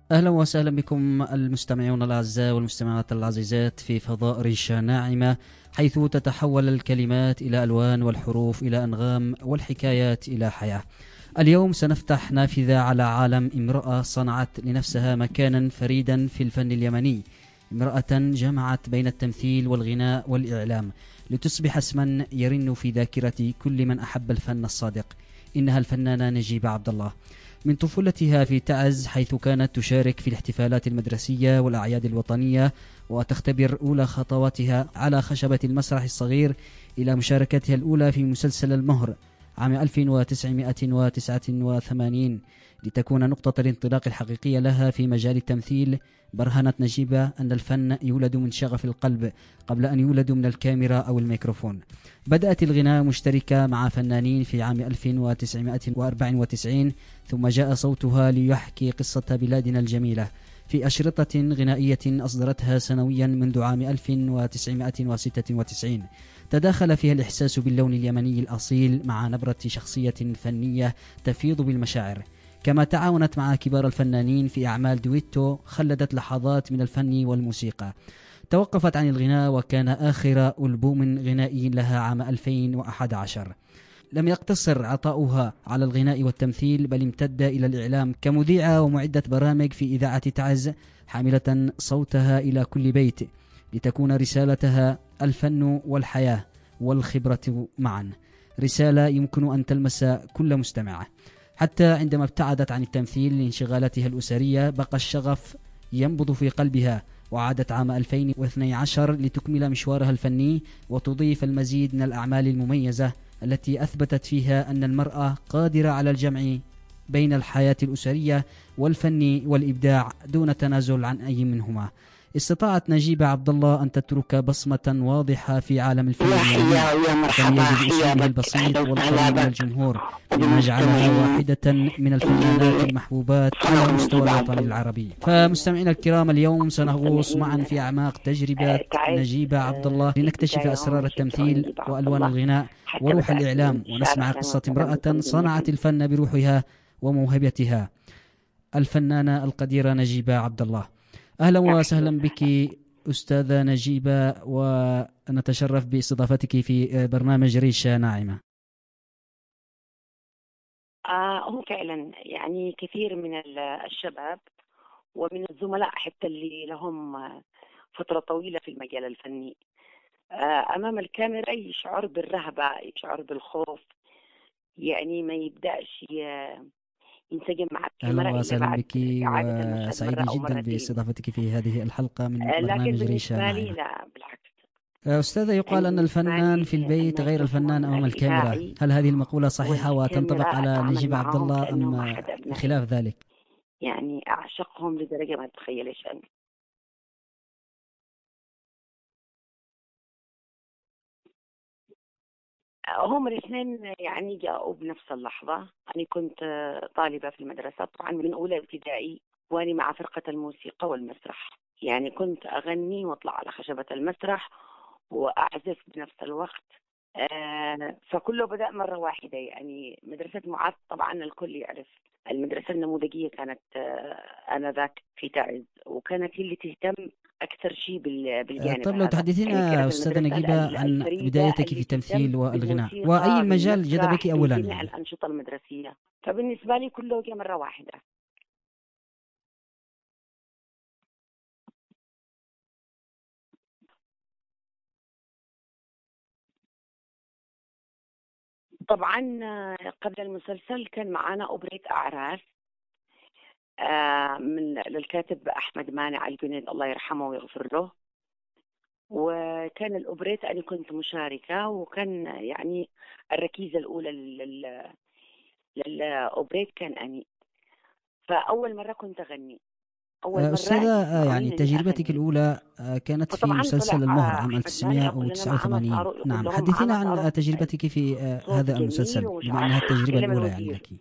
أهلا وسهلا بكم المستمعون الأعزاء والمستمعات العزيزات في فضاء ريشة ناعمة، حيث تتحول الكلمات إلى ألوان والحروف إلى أنغام والحكايات إلى حياة. اليوم سنفتح نافذة على عالم امرأة صنعت لنفسها مكانا فريدا في الفن اليمني، امرأة جمعت بين التمثيل والغناء والإعلام لتصبح اسما يرن في ذاكرة كل من أحب الفن الصادق. إنها الفنانة نجيبة عبد الله. من طفولتها في تعز، حيث كانت تشارك في الاحتفالات المدرسية والأعياد الوطنية وتختبر أولى خطواتها على خشبة المسرح الصغير، إلى مشاركتها الأولى في مسلسل المهر عام 1989 لتكون نقطة الانطلاق الحقيقية لها في مجال التمثيل. برهنت نجيبة أن الفن يولد من شغف القلب قبل أن يولد من الكاميرا أو الميكروفون. بدأت الغناء مشتركة مع فنانين في عام 1994، ثم جاء صوتها ليحكي قصة بلادنا الجميلة في أشرطة غنائية أصدرتها سنويا منذ عام 1996، تداخل فيها الإحساس باللون اليمني الأصيل مع نبرة شخصية فنية تفيض بالمشاعر. كما تعاونت مع كبار الفنانين في أعمال دويتو خلدت لحظات من الفن والموسيقى. توقفت عن الغناء وكان آخر ألبوم غنائي لها عام 2011. لم يقتصر عطاؤها على الغناء والتمثيل، بل امتد إلى الإعلام كمذيعة ومعدة برامج في إذاعة تعز، حاملة صوتها إلى كل بيت لتكون رسالتها الفن والحياة والخبرة معا، رسالة يمكن أن تلمس كل مستمع. حتى عندما ابتعدت عن التمثيل لانشغالاتها الأسرية، بقى الشغف ينبض في قلبها، وعادت عام 2012 لتكمل مشوارها الفني وتضيف المزيد من الأعمال المميزة التي أثبتت فيها أن المرأة قادرة على الجمع بين الحياة الأسرية والفن والإبداع دون تنازل عن أي منهما. استطاعت نجيبة عبد الله أن تترك بصمة واضحة في عالم الفن اليمني، تتميز بأسلوبها البسيط والقريب من الجمهور، مما جعلها واحدة من الفنانات المحبوبات على مستوى الوطن العربي. فمستمعينا الكرام، اليوم سنغوص معا في أعماق تجربة تعز نجيبة عبد الله في لنكتشف البداية هم أسرار شجعوا التمثيل نجيب عبد وألوان الله الغناء حتى وروح بدأت في الإعلام، الانتشار ونسمع عشان قصة مثلا امرأة نكون صنعت جميعا. الفن بروحها وموهبتها، الفنانة القديرة نجيبة عبد الله. أهلا أهلا وسهلا بك وسهلا. أستاذة نجيبة، ونتشرف باستضافتك في برنامج ريشة ناعمة. هم فعلا يعني كثير من الشباب ومن الزملاء حتى اللي لهم فترة طويلة في المجال الفني، أمام الكاميرا يشعر بالرهبة، يشعر بالخوف، يعني ما يبدأش ينسجم مع أهلا الكاميرا إلا وسهلا بعد بك، إعادة المشهد مرة وسعيد أو جدا مرتين. باستضافتك في هذه الحلقة من لكن برنامج ريشة بالنسبة لي ناعمة. لا، بالعكس. أستاذة، يقال يعني أن بالنسبة الفنان لي في البيت غير الفنان الميكروفون أمام الكاميرا، الإذاعي هل هذه المقولة صحيحة وتنطبق والكاميرا على أتعامل نجيبة عبد معهم الله كأنهم أم أحد أبنائي، خلاف ذلك؟ يعني أعشقهم لدرجة ما تتخيلش أنا. هم الاثنين يعني جاءوا بنفس اللحظة. أنا كنت طالبة في المدرسة طبعا من أولى ابتدائي، وأنا مع فرقة الموسيقى والمسرح، يعني كنت أغني وأطلع على خشبة المسرح وأعزف بنفس الوقت. فكله بدأ مرة واحدة. يعني مدرسة معاذ طبعا الكل يعرف، المدرسة النموذجية كانت آنذاك في تعز، وكانت هي اللي تهتم أكثر شيء بالجانب طيب، لو هذا. يعني تحدثينا كانت أستاذة المدرسة نجيبة عن الفريدة بدايتك في اللي تهتم التمثيل والغناء، وأي بالموسيقى المجال جذبك بالمسرح أولا بجميع يعني؟ الأنشطة المدرسية. فبالنسبة لي كله جاء مرة واحدة. طبعا قبل المسلسل كان معنا أوبريت أعراس من للكاتب أحمد مانع الجنيد الله يرحمه ويغفر له. وكان الأوبريت أنا كنت مشاركة، وكان يعني الركيزة الأولى للأوبريت كان أني. فأول مرة كنت أغني، أول مرة أستاذة، يسمعوني يعني إنني تجربتك أغني. الأولى كانت في فطبعا مسلسل طلع المهر عام أحمد مانع يقول لنا معانا 1989. صاروخ، يقول نعم، لهم حدثينا معانا عن صاروخ تجربتك في صوت هذا جميل المسلسل، ومش بما أنها عارف التجربة يتكلم الأولى يعني المدير. لك.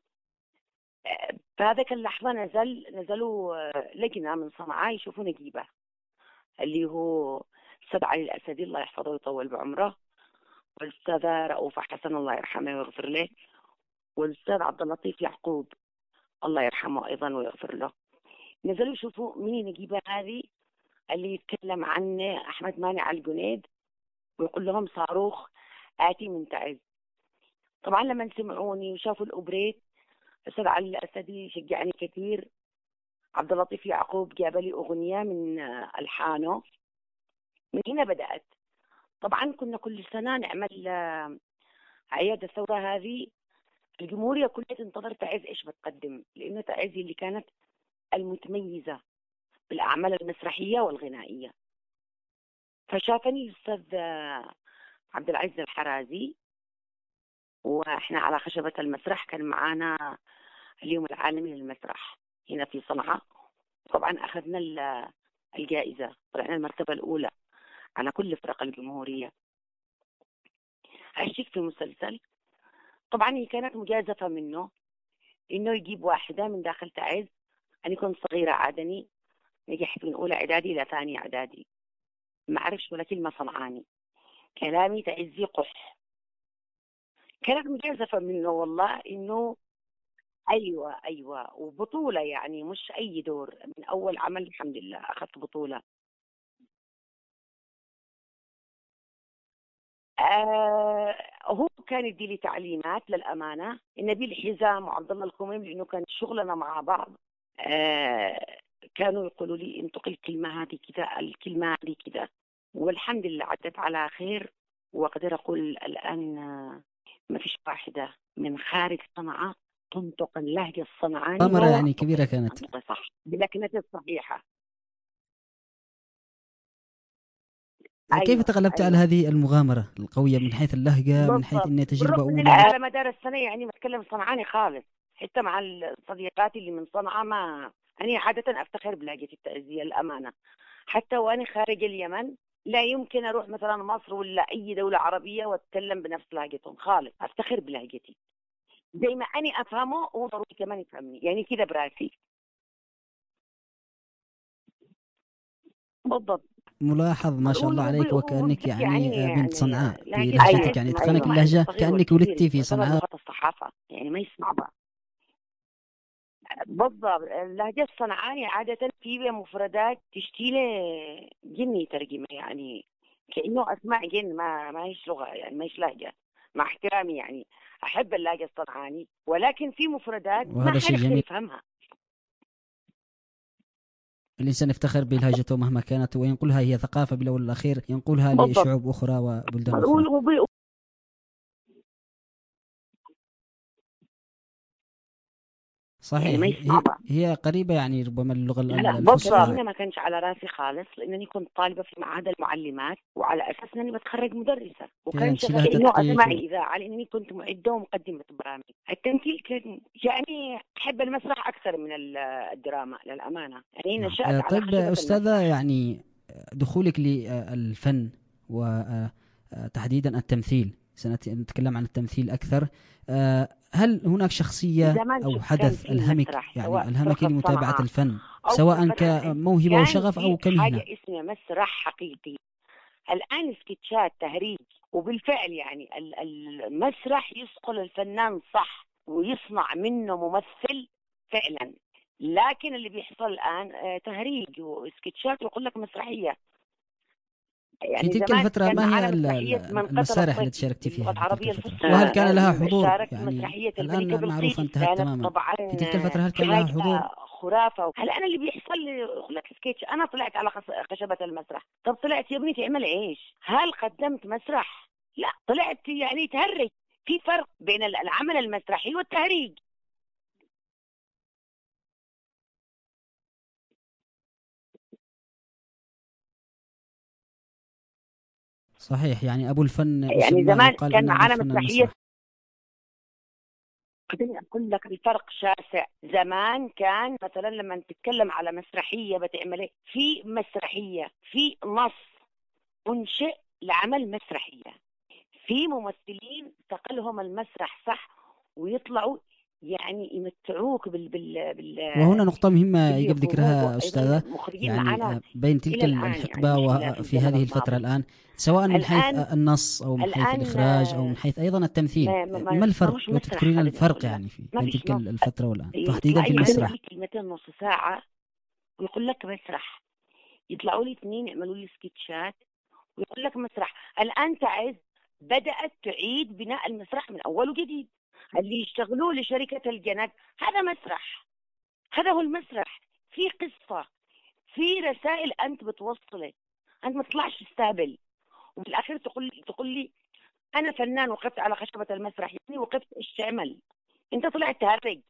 بهذاك اللحظة نزلوا لجنة من صنعاء يشوفوا نجيبة، اللي هو الأستاذ علي الأسدي الله يحفظه ويطول بعمره، والأستاذة رؤوفة حسن الله يرحمه ويغفر له، والأستاذ عبد اللطيف يعقوب الله يرحمه أيضا ويغفر له. نزلوا يشوفوا مين نجيبة هذه اللي يتكلم عن أحمد مانع الجنيد ويقول لهم صاروخ آتي من تعز. طبعا لما سمعوني وشافوا الأوبريت، أستاذ علي الأسدي شجعني كثير، عبد اللطيف يعقوب جاب لي أغنية من ألحانه، من هنا بدأت. طبعا كنا كل سنة نعمل أعياد الثورة هذه، الجمهورية كلها تنتظر تعز إيش بتقدم، لأنه تعز اللي كانت المتميزة بالأعمال المسرحية والغنائية. فشافني الأستاذ عبد العزيز الحرازي، وإحنا على خشبة المسرح، كان معانا اليوم العالمي للمسرح هنا في صنعاء. طبعا أخذنا الجائزة، طلعنا المرتبة الأولى على كل فرق الجمهورية. أشترك في مسلسل، طبعا هي كانت مجازفة منه إنه يجيب واحدة من داخل تعز. أنا كنت صغيرة عادني، نجحت من أولى إعدادي إلى ثاني إعدادي، ما أعرفش ولا كلمة صنعاني، كلامي تعزي قح. كانت مجازفة منه والله، إنه أيوة وبطولة، يعني مش أي دور، من أول عمل الحمد لله أخذت بطولة. هو كان يدي لي تعليمات للأمانة، نبيل حزام وعبد الله الكميم، لأنه كان شغلنا مع بعض. كانوا يقولوا لي انطقي الكلمة هذه كذا، الكلمة هذه كذا، والحمد لله عدت على خير. وأقدر أقول الآن ما فيش واحدة من خارج صنعاء تنطق اللهجة الصنعانية مغامرة يعني كبيرة كانت. تنطق صح بلكنتها الصحيحة. كيف تغلبت على هذه المغامرة القوية من حيث اللهجة، من حيث أنها تجربة بالرغم من أولى؟ على مدار السنة يعني ما أتكلم صنعاني خالص، حتى مع صديقاتي اللي من صنعاء. ما أنا عادة أفتخر بلهجتي التعزية الأمانة، حتى وأنا خارج اليمن لا يمكن أروح مثلا مصر ولا أي دولة عربية وأتكلم بنفس لهجتهم خالص. أفتخر بلهجتي، زي ما أنا أفهمه هو ضروري كمان يفهمني، يعني كده براسي. بالضبط. ملاحظ ما شاء الله عليك، وكأنك يعني بنت صنعاء في لهجة لهجتك، يعني إتقانك اللهجة كأنك ولدتي في تعتبر صنعاء. لغة الصحافة، يعني ما هي صعبة. بالضبط. اللهجة الصنعاني عادة في مفردات تشتيله جني ترجمة، يعني كأنه أسماء جن، ما هيش لغة، يعني ما هيش لهجة، مع احترامي يعني. أحب اللهجة الصنعاني، ولكن في مفردات ما وهذا شيء حد يقدر جميل، يفهمها. الإنسان يفتخر بلهجته مهما كانت، وينقلها، هي ثقافة بالأول والأخير ينقلها بالضبط. لشعوب أخرى وبلدان أخرى. يعني صحيح، ما هي صعبة. هي قريبة يعني ربما اللغة لا بالضبط. الفصحى. أنا ما كانش على راسي خالص، لأنني كنت طالبة في معهد المعلمات، وعلى أساس أنني بتخرج مدرسة، وكان كانت لها شغفي إنه تدقيق أسمع إذاعة، لأنني كنت معدة ومقدمة برامج. التمثيل كان يعني أحب المسرح أكثر من الدراما للأمانة، يعني نعم. نشأت على طيب خشبة أستاذة، المسرح. يعني دخولك للفن وتحديدا التمثيل، سنتكلم عن التمثيل أكثر. هل هناك شخصية زمان أو شوف كان حدث في ألهمك، مسرح، يعني سواء ألهمك فرقة لمتابعة صنعاء الفن، أو سواء فرقة عادل، كموهبة كان وشغف في أو كمهنة؟ حاجة اسمها مسرح حقيقي. الآن سكتشات تهريج، وبالفعل يعني المسرح يصقل الفنان صح ويصنع منه ممثل فعلا، لكن اللي بيحصل الآن تهريج وسكتشات ويقول لك مسرحية. في يعني تلك زمان الفترة كان ما هي معانا مسرحية من قطر المسارح التي الطفي شاركت باللغة فيها في تلك العربية الفترة، الفصحى. وهل كان لها حضور؟ شاركت يعني مسرحية الملكة الآن بلقيس، معروف انتهت كانت تماما، طبعا في تلك الفترة هل كان لها حاجة حضور؟ خرافة. هل أنا اللي بيحصل لي يقول لك سكتش، أنا طلعت على خشبة المسرح، طب طلعت يا ابني تعمل إيش؟ هل قدمت مسرح؟ لا، طلعت يعني تهرج. في فرق بين العمل المسرحي والتهريج. صحيح، يعني أبو الفن يعني يسمى، زمان يقال كان أن أبو معانا الفن مسرحية، المسرح. خليني أقول لك الفرق شاسع. زمان كان مثلا لما تتكلم على مسرحية بتعمل إيه؟ في مسرحية في نص أنشئ لعمل مسرحية، في ممثلين ثقلهم المسرح صح ويطلعوا يعني يمتعوك وهنا نقطة مهمة باللي يجب يقولوه. ذكرها وأيضا أستاذة، المخرجين يعني معنا بين تلك إلى الآن، يعني الحقبة مش في وفي الزمن هذه الفترة الماضي. الآن، سواء من حيث الآن النص أو من حيث الآن الإخراج أو من حيث أيضا التمثيل، ما ما الفرق؟ هوش لو مسرح، تذكرين خليني الفرق أقول لك يعني في ما بين فيش تلك نص. الفترة والآن، تحديدا يطلع في يغني المسرح. لي كلمتين نص ساعة، ويقول لك مسرح، يطلعوا لي اثنين يعملوا لي سكتشات ويقول لك مسرح. الآن تعز بدأت تعيد بناء المسرح من أول وجديد. اللي يشتغلوا لشركة الجنات هذا مسرح، هذا هو المسرح. في قصة، في رسائل أنت بتوصله، أنت ما تطلعش تستهبل وبالآخر تقول لي أنا فنان وقفت على خشبة المسرح. يعني وقفت إيش تعمل؟ أنت طلعت تهرج.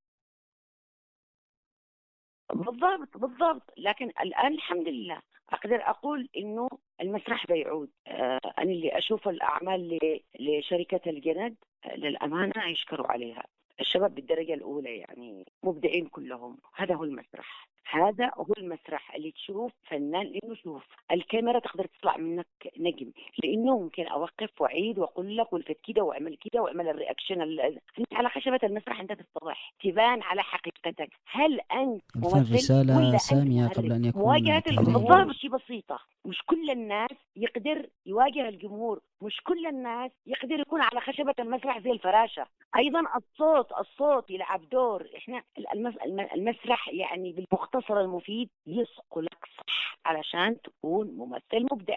بالضبط بالضبط. لكن الآن الحمد لله أقدر أقول إنه المسرح بيعود. أنا اللي أشوف الأعمال لشركة الجند للأمانة يشكروا عليها. الشباب بالدرجة الأولى يعني مبدعين كلهم. هذا هو المسرح، هذا هو المسرح اللي تشوف فنان. لأنه شوف الكاميرا تقدر تطلع منك نجم، لأنه ممكن أوقف وأعيد وأقول لك والفت كده وأعمل كده وأعمل الرياكشن. أنت على خشبة المسرح أنت تتضح، تبان على حقيقتك. هل أنت الفن ممثل رسالة ولا أنت سامية مهرج؟ قبل أن يكون مواجهة تهريج. الجمهور شيء بسيطة. مش كل الناس يقدر يواجه الجمهور، مش كل الناس يقدر يكون على خشبة المسرح زي الفراشة. أيضا الصوت يلعب دور. إحنا المسرح يعني بالمختصر المفيد يصقلك صح علشان تكون ممثل مبدع.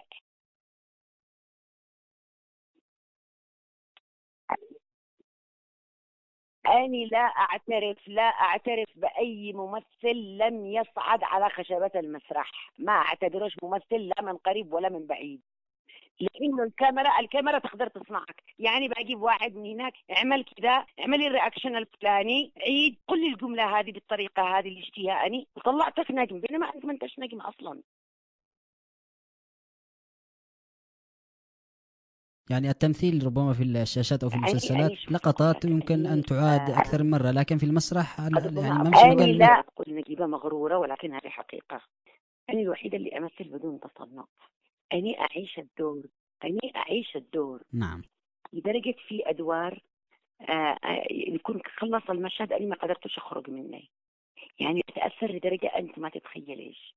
أنا لا أعترف بأي ممثل لم يصعد على خشبة المسرح. ما أعتبرش ممثل لا من قريب ولا من بعيد، لانه الكاميرا تقدر تصنعك. يعني بجيب واحد من هناك اعمل كذا، اعملي الرياكشن الفلاني، عيد قل لي الجمله هذه بالطريقه هذه اللي اشتيها اني، وطلعتك نجم، بينما انت ما انتش نجم اصلا. يعني التمثيل ربما في الشاشات أو في اني المسلسلات شوف اقول لقطات لك يمكن اني أن تعاد أكثر من مرة، لكن في المسرح يعني ما فيش اني مجال لا إنك. اقول نجيبه مغروره، ولكن هذه حقيقه. اني الوحيده اللي امثل بدون تصنع. اني اعيش الدور، اني اعيش الدور نعم. لدرجه في ادوار يكون خلص المشهد اني ما قدرتش اخرج منه. يعني أتأثر لدرجة أنت ما تتخيليش.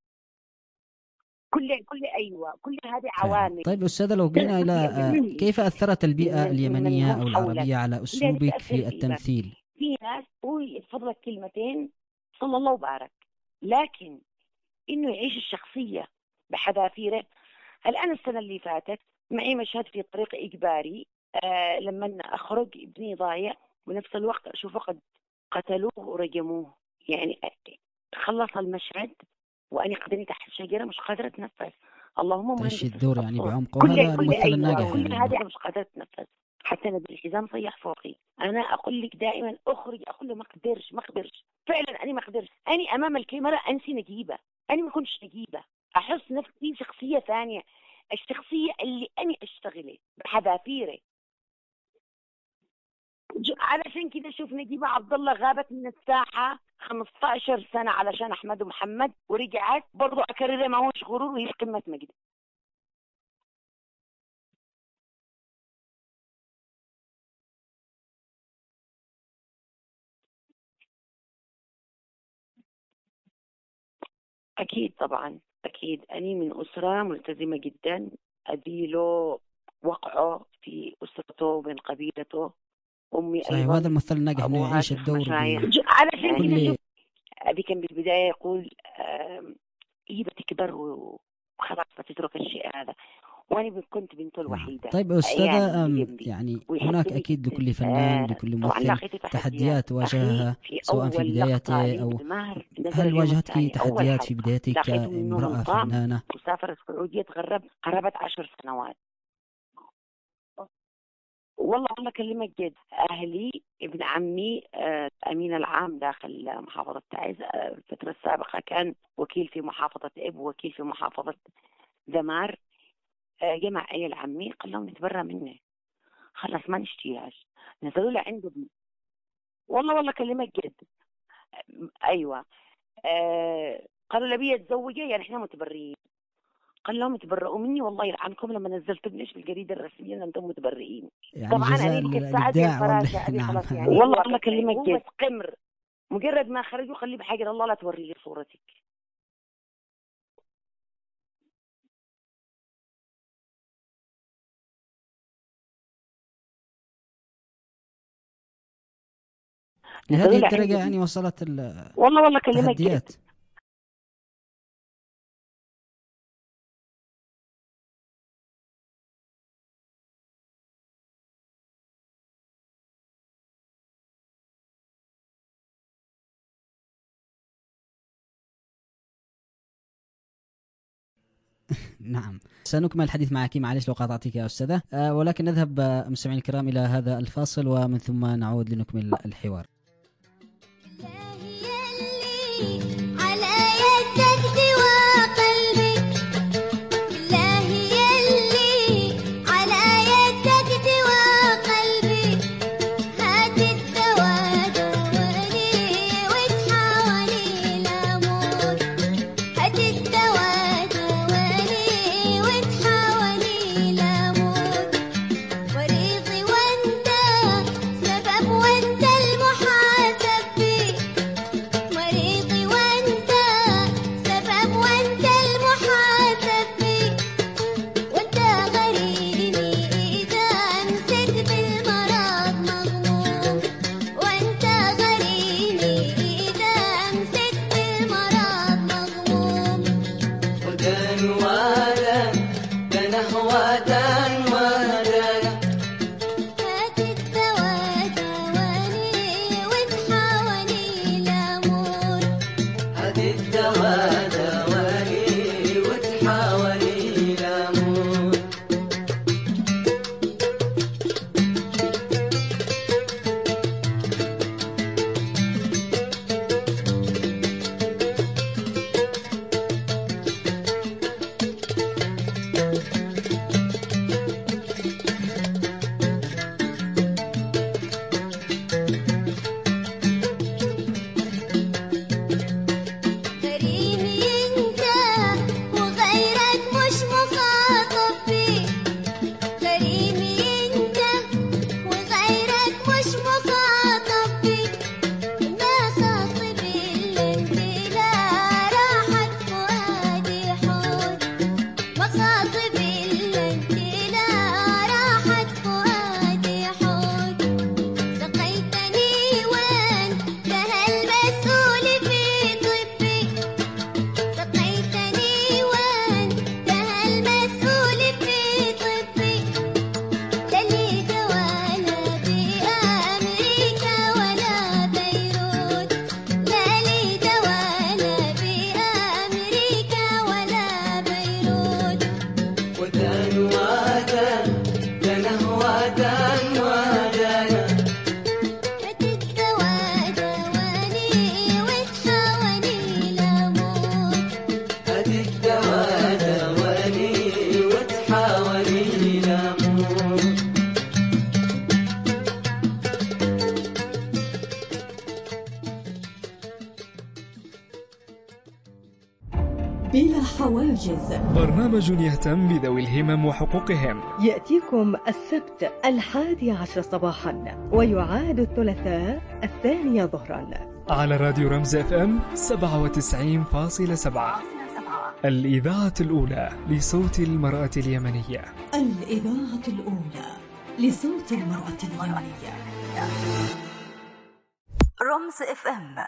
كل هذه فعلا. عوامل طيب أستاذة، لو جينا إلى كيف أثرت البيئة من اليمنية هم أو حولك، العربية على كل هذه أسلوبك تأثر في فيك. التمثيل؟ في ناس يتفضلك كلمتين صلى الله وبارك، لكن إنه يعيش الشخصية بحذافيره. الآن السنة اللي فاتت معي مشهد في طريق إجباري، لما أخرج ابني ضايع، ونفس الوقت أشوفه قد قتلوه ورجموه. يعني خلص المشهد وأنا قدري تحت الشجرة مش قادرة أتنفس. اللهم تعيش مهندس الدور يعني الصوت. بعمق، وهذا الممثل أيوة الناجح كل يعني. هذه أنا مش قادرة أتنفس. حتى نبيل الحزام صيح فوقي. أنا أقول لك دائما أخرج، أقول له ما قدرش فعلا. أنا ما قدرش، أنا أمام الكاميرا أنسي نجيبة، أنا ما كنتش نجيبة، أحس نفسي شخصية ثانية، الشخصية اللي أنا أشتغلي بحذافيري. علشان كده شوف نجيبة عبد الله غابت من الساحة 15 سنة علشان أحمد ومحمد، ورجعت برضو أكرر معهوش غرور وهي في قمة مجد. أكيد طبعا أكيد. أنا من أسرة ملتزمة جدا. أبي له وقعه في أسرته وبين قبيلته. أمي صحيح، وهذا أيضا الممثل الناجح أنه أبوها يعيش شيخ الدور مشايخ. بكل. علشان كده شوف أبي كان بالبداية يقول هي بتكبر وخلاص بتترك الشيء هذا، وأنا كنت بنته نعم. الوحيدة طيب يعني أستاذة، اللي جنبي يعني هناك ويحبني أكيد جدا. لكل فنان لكل طبعا ممثل لاقيت تحديات. تحديات أخي واجهها في سواء في أول لقطة بدايته لي أو. بالمهر نزل هل اليوم واجهتك الثاني أول تحديات في حلقة بدايتك لاقيته من نوم كامرأة قام فنانة؟ وسافر السعودية، تغرب قرابة 10 سنوات. والله كلمك جد. أهلي ابن عمي أمين العام داخل محافظة تعز، الفترة السابقة كان وكيل في محافظة إب ووكيل في محافظة ذمار. جمع عيال عمي قال لهم نتبرى منه، خلاص ما نشتيهاش. نزلوا له عنده والله كلمك جد. أيوة. قالوا لبي يتزوجه يعني احنا متبرئين. قال لهم تبرؤوا مني والله يلعنكم لما نزلت ابنش في الجريده الرسميه ان انتم متبرئين. يعني طبعا جزاء انا كنت ساعات الإبداع ولا؟ الفراشه ابي نعم. خلاص يعني والله اكلمك جد. بس قمر مجرد ما خرجوا خليه بحاجه الله لا توري لي صورتك. نزلوا لهذه له الدرجة عنده يعني وصلت والله كلمك جد. التحديات. نعم، سنكمل الحديث معك، معلش لو قاطعتك يا أستاذة، ولكن نذهب مستمعين الكرام إلى هذا الفاصل ومن ثم نعود لنكمل الحوار. بلا حواجز، برنامج يهتم بذوي الهمم وحقوقهم، يأتيكم السبت 11 صباحا ويعاد الثلاثاء 2 ظهرا على راديو رمز FM 97.7، الإذاعة الأولى لصوت المرأة اليمنية. الإذاعة الأولى لصوت المرأة اليمنية. رمز FM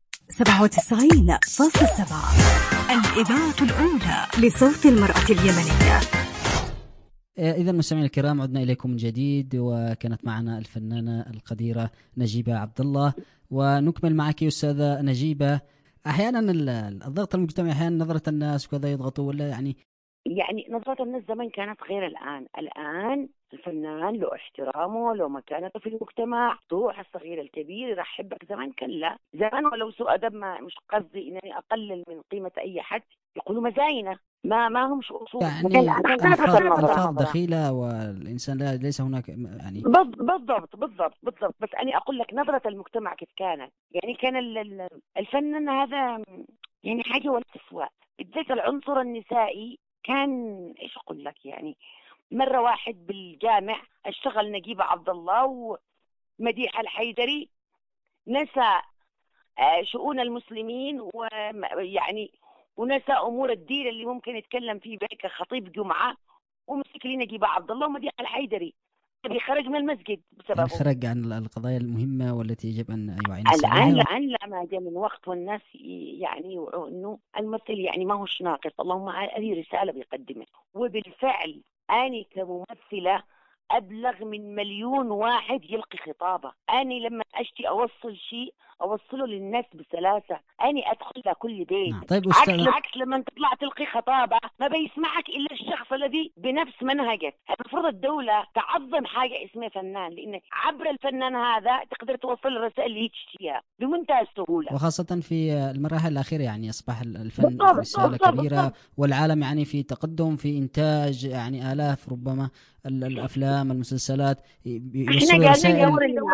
97.7، الإذاعة الأولى لصوت المرأة اليمنية. إذا مستمعينا الكرام، عدنا إليكم من جديد، وكانت معنا الفنانة القديرة نجيبة عبد الله، ونكمل معك أستاذة نجيبة. أحيانا الضغط المجتمعي، أحيانا نظرة الناس وكذا يضغطوا، ولا يعني نظرة الناس زمان كانت غير الآن الفنان له احترامه، له مكانته في المجتمع، طروح الصغير الكبير يرحب بك. زمان كان لا، زمان ولو سوء أدب، ما مش قصدي إنني أقلل من قيمة أي حد، يقولوا مزاينة، ما همش أصول، يعني ألفاظ دخيلة، والإنسان ليس هناك يعني بالضبط. بس أنا أقول لك نظرة المجتمع كيف كانت. يعني كان الفنان هذا يعني حاجة ولا تسوى، بالذات العنصر النسائي. كان ايش اقول لك، يعني مره واحد بالجامع اشتغل نجيبة عبد الله ومديحة الحيدري، نسى شؤون المسلمين ويعني ونسى امور الدين اللي ممكن يتكلم فيه بك خطيب جمعه، ومسك لي نجيبة عبد الله ومديحة الحيدري، خرج من المسجد بسببه. يعني خرج عن القضايا المهمة والتي يجب أن يوعي الناس عليها. الآن ما جاء من وقت والناس يعني يوعوا إنه الممثل يعني ما هوش ناقص، اللهم هذه رسالة بيقدمها. وبالفعل أنا كممثلة أبلغ من مليون واحد يلقي خطابة. أنا لما أشتي أوصل شيء أوصله للناس بسلاسة، أنا أدخل لكل بيت. نعم. طيب عكس لما تطلع تلقي خطابة ما بيسمعك إلا الشخص الذي بنفس منهجك. المفروض الدولة تعظم حاجة اسمها فنان، لأن عبر الفنان هذا تقدر توصل الرسائل اللي تشتيها بمنتهى السهولة، وخاصة في المراحل الأخيرة يعني أصبح الفن رسالة كبيرة، والعالم يعني في تقدم في إنتاج يعني آلاف ربما الأفلام المسلسلات يوصلوا رسائل.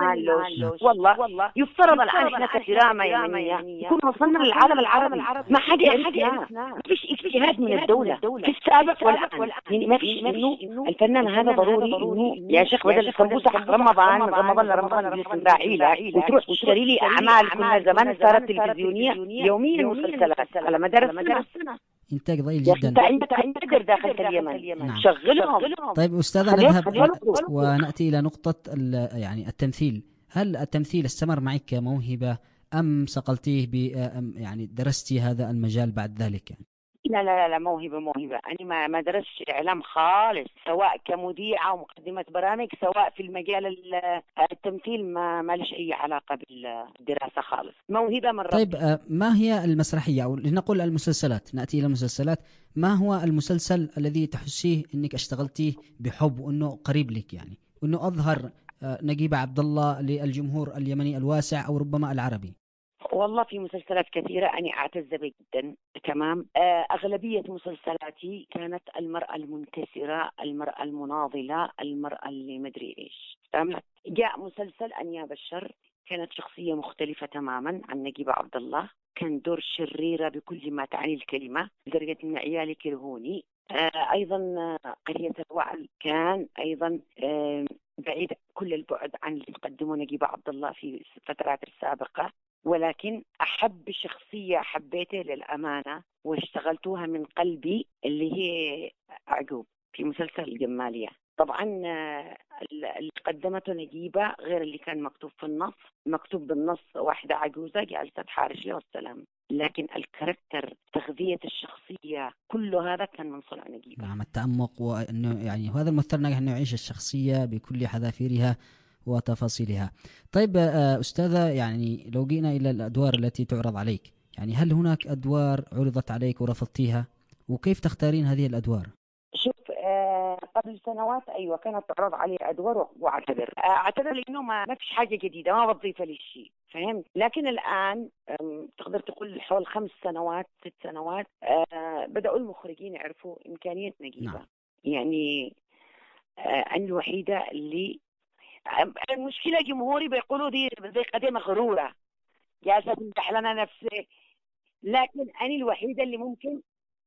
والله يفترض الآن إحنا كدراما يمنية يكون وصلنا للعالم العربي ما حد عرفنا، ما فيش اجتهاد من الدولة في السابق والآن. يعني ما فيش إنه الفنان هذا ضروري إنه يا شيخ بدل السمبوسة حق رمضان يجلس باعيلة وتروح تشتري لي أعمال كنا زمان صارت تلفزيونية يوميا مسلسلات على مدار السنة. إنتاج ضئيل جدا. أنت تقدر داخل اليمن. نعم. شغلهم. طيب أستاذة نذهب ونأتي إلى نقطة يعني التمثيل. هل التمثيل استمر معك كموهبة أم صقلتيه يعني درستي هذا المجال بعد ذلك؟ لا موهبة. أنا ما درستش إعلام خالص، سواء كمذيعة ومقدمة برامج، سواء في المجال التمثيل ما ليش أي علاقة بالدراسة خالص. موهبة من ربي. طيب ما هي المسرحية أو لنقول المسلسلات؟ نأتي إلى المسلسلات. ما هو المسلسل الذي تحسيه إنك اشتغلتيه بحب وإنه قريب لك، يعني وإنه أظهر نجيبة عبد الله للجمهور اليمني الواسع أو ربما العربي؟ والله في مسلسلات كثيرة أنا أعتز بها جدا. تمام. أغلبية مسلسلاتي كانت المرأة المنكسرة، المرأة المناضلة، المرأة اللي مدري إيش. جاء مسلسل أنياب الشر، كانت شخصية مختلفة تماما عن نجيبة عبد الله، كان دور شريرة بكل ما تعني الكلمة لدرجة أن عيالي كرهوني. أيضا قرية الوعل كان أيضا بعيد كل البعد عن اللي تقدمه نجيبة عبد الله في الفترات السابقة، ولكن أحب شخصية حبيته للأمانة واشتغلتوها من قلبي اللي هي عقوب في مسلسل الجمالية. طبعا اللي قدمته نجيبة غير اللي كان مكتوب في النص. مكتوب بالنص واحدة عجوزة جالسة تحارش لي والسلام، لكن الكاركتر تغذية الشخصية كل هذا كان من صنع نجيبة. نعم، التعمق، وأنه يعني هذا الممثل نجح أنه يعيش الشخصية بكل حذافيرها وتفاصيلها. طيب أستاذة، يعني لو جينا إلى الأدوار التي تعرض عليك، يعني هل هناك أدوار عرضت عليك ورفضتيها، وكيف تختارين هذه الأدوار؟ شوف، قبل سنوات أيوة كانت تعرض علي أدوار أعتذر لأنه ما فيش حاجة جديدة، ما بضيف لي شيء، فهمت. لكن الآن تقدر تقول حول 5 سنوات 6 سنوات بدأوا المخرجين يعرفوا إمكانية نجيبة. نعم. يعني أنا الوحيدة اللي المشكلة جمهوري بيقولوا دي قضية مغرورة جالسة تمدح لنا نفسه، لكن أنا الوحيدة اللي ممكن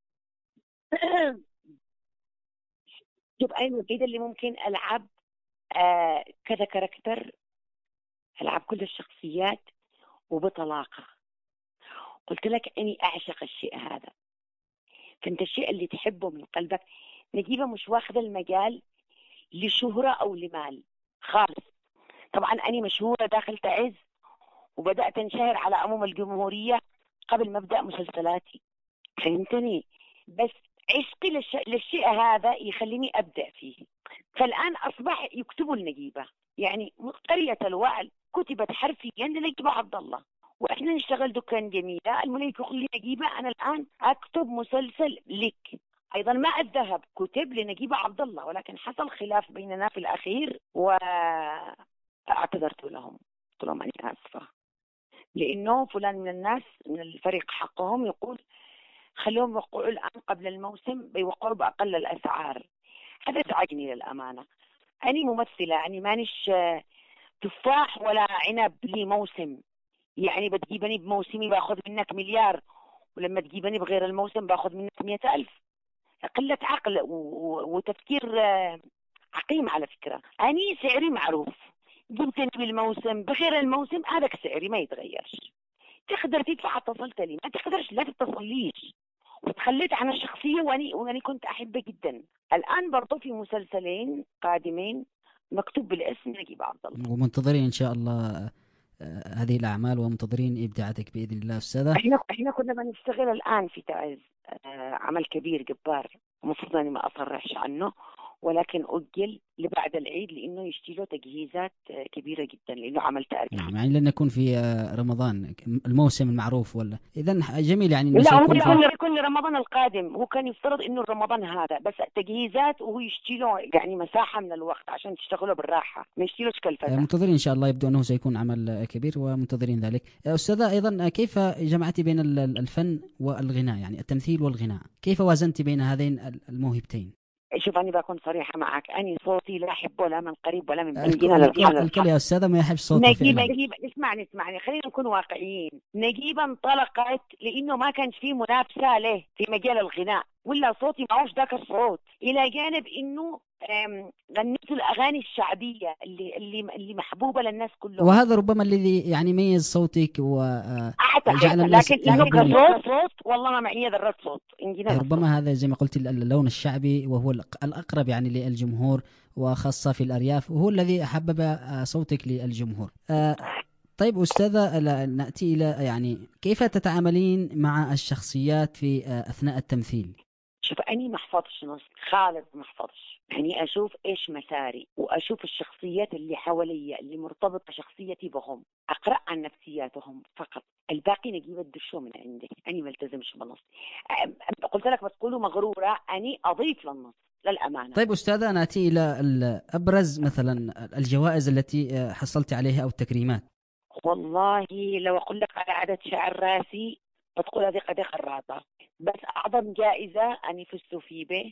شوف، أنا الوحيدة اللي ممكن ألعب كذا كاركتر، ألعب كل الشخصيات وبطلاقة. قلت لك أني أعشق الشيء هذا، فأنت الشيء اللي تحبه من قلبك. نجيبة مش واخذة المجال لشهرة أو لمال خالص. طبعا أنا مشهورة داخل تعز وبدأت أنشهر على عموم الجمهورية قبل ما أبدأ مسلسلاتي، فهمتني؟ بس عشقي للشيء هذا يخليني أبدأ فيه. فالآن أصبح يكتبوا النجيبة، يعني قرية الوعل كتبت حرفيا لنجيبة عبد الله، وإحنا نشتغل دكان جميلة. الملك يقول لي نجيبة أنا الآن أكتب مسلسل لك. أيضا ما الذهب كتب لنجيبة عبد الله، ولكن حصل خلاف بيننا في الأخير واعتذرت لهم، قلت لهم أنا آسفة، لأنه فلان من الناس من الفريق حقهم يقول خليهم يوقعوا الآن قبل الموسم بيوقعوا بأقل الأسعار. هذا ازعجني للأمانة. أنا ممثلة، أنا مانيش تفاح ولا عنب لي موسم. يعني بتجيبني بموسمي باخذ منك مليار، ولما تجيبني بغير الموسم باخذ منك 100,000. قلة عقل وتفكير عقيم. على فكرة أنا سعري معروف، جبتني بالموسم بغير الموسم هذاك سعري ما يتغيرش. تقدر تدفع اتصلت لي، ما تقدرش لا تتصليش. وتخليت عن الشخصية وأنا كنت أحبه جدا. الآن برضو في مسلسلين قادمين مكتوب بالاسم نجيبة عبد الله، ومنتظرين إن شاء الله هذه الأعمال ومنتظرين إبداعاتك بإذن الله أستاذة. إحنا كنا بنشتغل الآن في تعز عمل كبير جبار، المفروض أني ما أصرحش عنه، ولكن أجل لبعد العيد لأنه يشتي له تجهيزات كبيرة جدا لأنه عمل تأريخ. نعم، يعني لن يكون في رمضان الموسم المعروف ولا إذن جميل يعني إنه لا، هو سيكون في يكون رمضان القادم. هو كان يفترض إنه رمضان هذا بس التجهيزات، وهو يشتي له يعني مساحة من الوقت عشان تشتغلوا بالراحة، ما يشتيلوش كالفتة. منتظرين إن شاء الله، يبدو أنه سيكون عمل كبير ومنتظرين ذلك. أستاذة أيضا كيف جمعت بين الفن والغناء، يعني التمثيل والغناء، كيف وازنت بين هذين الموهبتين؟ شوف، أنا بكون صريحة معك، أنا صوتي لا أحبه ولا من قريب ولا من بعيد. الكل يا أستاذة ما يحب صوته فعلا. نجيب اسمعني خلينا نكون واقعيين. نجيب انطلقت لأنه ما كانش فيه منافسة له في مجال الغناء، ولا صوتي ما هوش ذاك الصوت، إلى جانب إنه غنيت الأغاني الشعبية اللي محبوبة للناس كلهم. وهذا ربما الذي يعني ميز صوتك وجعل الناس لكن كصوت والله ما معي ذرة صوت. ربما هذا زي ما قلت اللون الشعبي، وهو الأقرب يعني للجمهور، وخاصة في الأرياف، وهو الذي حبب صوتك للجمهور. طيب أستاذة، نأتي إلى يعني كيف تتعاملين مع الشخصيات في أثناء التمثيل؟ شوف، أني ما حفظش نص خالص، ما حفظش. يعني أشوف إيش مساري، وأشوف الشخصيات اللي حواليا اللي مرتبطة شخصيتي بهم، أقرأ عن نفسياتهم فقط. الباقي نجيب الدشو من عندي، أني ما التزمش بالنص. قلت لك بتقولوا مغرورة، أني أضيف للنص للأمانة. طيب أستاذة، نأتي إلى أبرز مثلا الجوائز التي حصلت عليها أو التكريمات. والله لو أقول لك على عدد شعر راسي بتقول هذه قد خراطة، بس أعظم جائزة أني فزت فيه به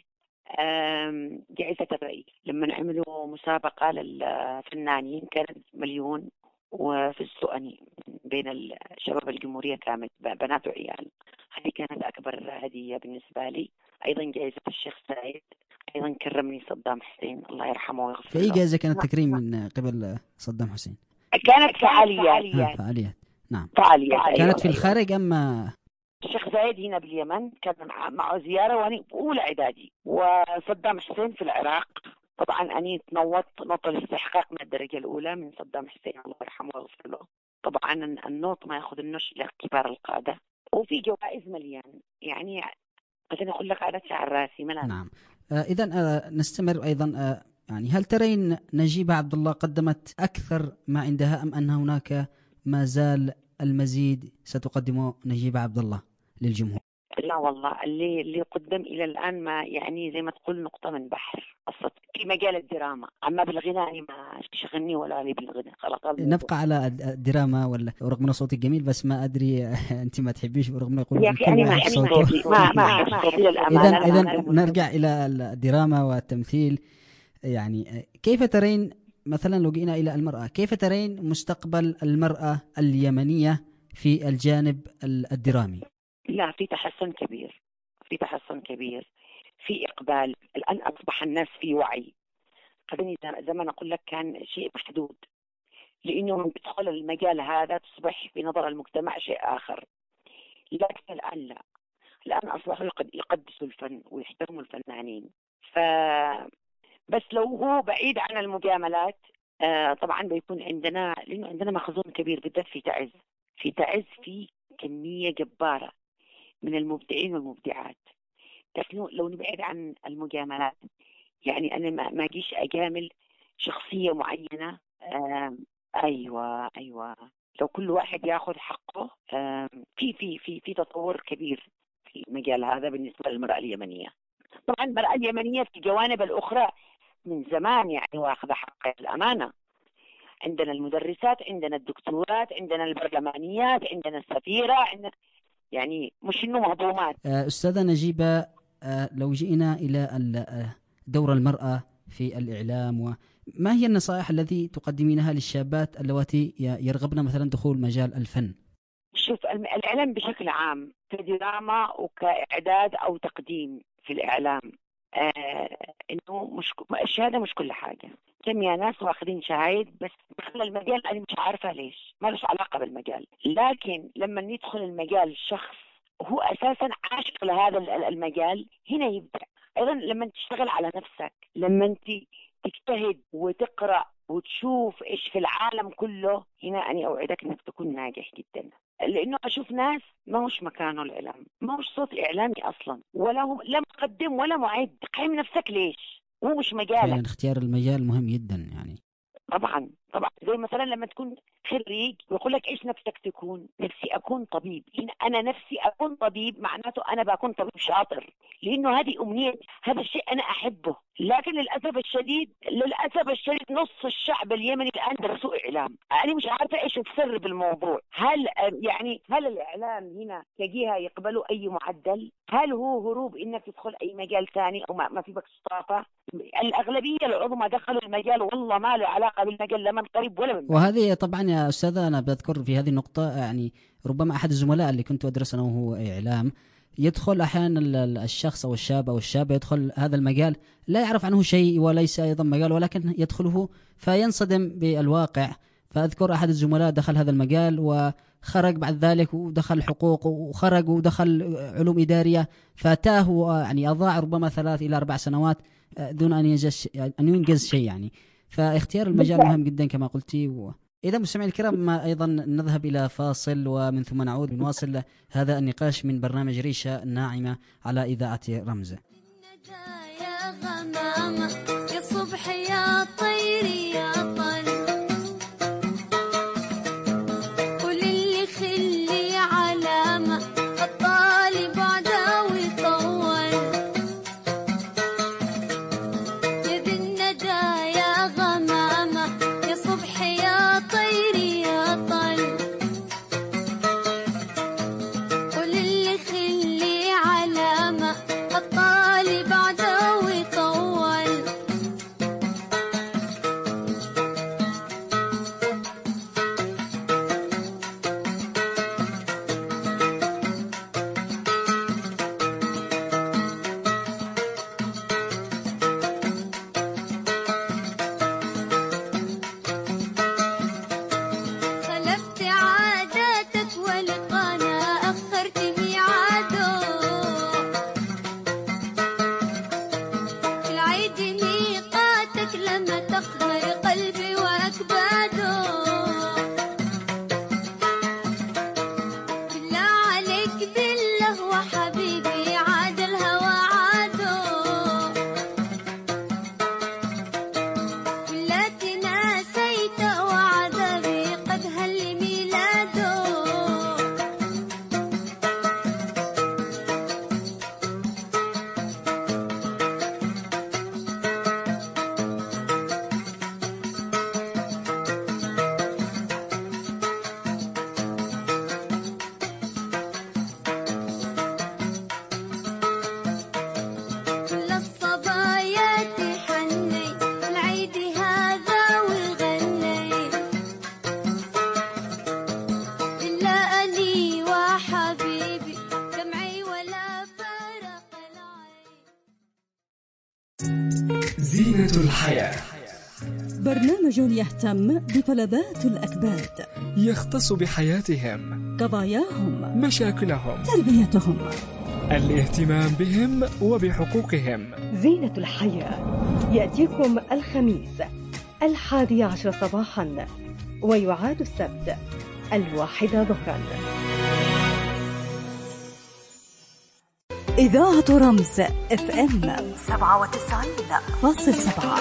جائزة الرئيس لما عملوا مسابقة للفنانين، كانت 1,000,000 وفزت أني بين الشباب الجمهورية كامل، بنات وعيال. هذه كانت أكبر هدية بالنسبة لي. أيضا جائزة الشيخ سعيد، أيضا كرمني صدام حسين الله يرحمه ويغفر له. في أي جائزة كانت تكريم من قبل صدام حسين؟ كانت فعاليات. فعاليات. نعم، فعاليات. كانت في الخارج أم؟ الشيخ زايد هنا باليمن كان معه زيارة وأنا أولى إعدادي، وصدام حسين في العراق. طبعا أني تنوطت نوط الاستحقاق من الدرجة الأولى من صدام حسين الله يرحمه ويغفر له. طبعا النوط ما يأخذ النش إلا كبار القادة، وفي جوائز مليان. يعني عشان أقول لك على شعر راسي ملان. نعم. إذن نستمر أيضا. يعني هل ترين نجيبة عبد الله قدمت أكثر ما عندها، أم أن هناك ما زال المزيد ستقدمه نجيبة عبد الله للجمهور؟ لا والله، اللي قدم إلى الآن ما يعني زي ما تقول نقطة من بحر الصدق في مجال الدراما. أما بالغناء ما شغلني ولا لي بالغناء خلاص. نبقى على الدراما، ولا رغم أن صوتك جميل بس ما أدري أنت ما تحبيش، رغم أن يقولون الكل ما أحب صوتي، ما أحب صوتي للأمانة. إذن نرجع إلى الدراما والتمثيل. يعني كيف ترين مثلا لو جئنا إلى المرأة، كيف ترين مستقبل المرأة اليمنية في الجانب الدرامي؟ لا، في تحسن كبير، في تحسن كبير، في إقبال. الآن أصبح الناس في وعي. خليني زمان أقول لك كان شيء محدود، لأنه من تدخل المجال هذا تصبح في نظر المجتمع شيء آخر. لكن الآن لا، الآن أصبحوا يقدسوا الفن ويحترموا الفنانين. بس لو هو بعيد عن المجاملات طبعا بيكون عندنا، لأنه عندنا مخزون كبير بالذات في تعز في كمية جبارة من المبدعين والمبدعات. لكن لو نبعد عن المجاملات، يعني أنا ما أجيش أجامل شخصية معينة. أيوة لو كل واحد يأخذ حقه في تطور كبير في المجال هذا بالنسبة للمرأة اليمنية. طبعا المرأة اليمنية في جوانب الأخرى من زمان يعني واخذة حقها الأمانة. عندنا المدرسات، عندنا الدكتورات، عندنا البرلمانيات، عندنا السفيرة، يعني مش إنه مهضومات. أستاذة نجيبة، لو جئنا إلى دور المرأة في الإعلام، وما هي النصائح التي تقدمينها للشابات اللواتي يرغبن مثلا دخول مجال الفن؟ شوف، الإعلام بشكل عام كدراما وكإعداد أو تقديم في الإعلام، إنه الشهادة مش كل حاجة. كم يا ناس واخدين شهايد بس دخل المجال أنا مش عارفة ليش، ما لش علاقة بالمجال. لكن لما يدخل المجال شخص هو أساسا عاشق لهذا المجال، هنا يبدأ. أيضا لما تشتغل على نفسك، لما أنت تجتهد وتقرأ وتشوف إيش في العالم كله، هنا أنا أوعدك إنك تكون ناجح جدا. لأنه أشوف ناس ما هوش مكانه الإعلام، ما هوش صوت إعلامي أصلا، ولا هم لا مقدم ولا معد. قيم نفسك ليش؟ هو مش مجالك. فعلا اختيار المجال مهم جدا يعني. طبعا طبعا، زي مثلا لما تكون خريج ويقول لك ايش نفسك تكون؟ نفسي اكون طبيب. انا نفسي اكون طبيب معناته انا بكون طبيب شاطر، لانه هذه امنيتي، هذا الشيء انا احبه. لكن للاسف الشديد، للاسف الشديد، نص الشعب اليمني الان درسوا اعلام. انا مش عارفه ايش السر بالموضوع. هل الاعلام هنا تجيها يقبلوا اي معدل؟ هل هو هروب انك تدخل اي مجال ثاني او ما في بك ثقافه؟ الاغلبيه العظمى دخلوا المجال والله ما له علاقه بالمجال لا من قريب ولا من بعيد. وهذه طبعا يا أستاذة أنا بذكر في هذه النقطة، يعني ربما أحد الزملاء اللي كنت أدرس أنا وهو إعلام يدخل أحيانا الشخص أو الشاب أو الشابة يدخل هذا المجال لا يعرف عنه شيء وليس أيضا مجال، ولكن يدخله فينصدم بالواقع. فأذكر أحد الزملاء دخل هذا المجال وخرج بعد ذلك ودخل حقوق وخرج ودخل علوم إدارية، فتاه يعني أضاع ربما 3 إلى 4 سنوات دون أن ينجز شيء يعني. فاختيار المجال مهم جدا كما قلتي. إذا مستمعي الكرام أيضا نذهب إلى فاصل ومن ثم نعود نواصل هذا النقاش من برنامج ريشة الناعمة على إذاعة رمز. يا صبح يا طير يا طل، قل اللي خلي علامة الطالب بعده ويطول، يا ذي الندى يا غمامة يا صبح يا طير يا طل، قل اللي خلي علامة الطالب بعده ويطول. خلفت عاداتك والقنا أخرت ميعاده، في العيد ميقاتك لما تخبر قلبي وأكباده، بالله عليك بالله وحبيبي عاد الهوى عاده، ولا تناسيت وعذابي قد هل ميلاده. كل الصبايا تحني العيد هذا وغني، إلا أني وحبيبي دمعي ولا فرق العين. زينة الحياة برنامج يهتم بطلبات الأكباد، يختص بحياتهم، قضاياهم، مشاكلهم، تربيتهم. الاهتمام بهم وبحقوقهم. زينة الحياة يأتيكم الخميس 11 صباحا، ويعاد السبت 1 ظهرا. إذاعة رمز FM 97.7،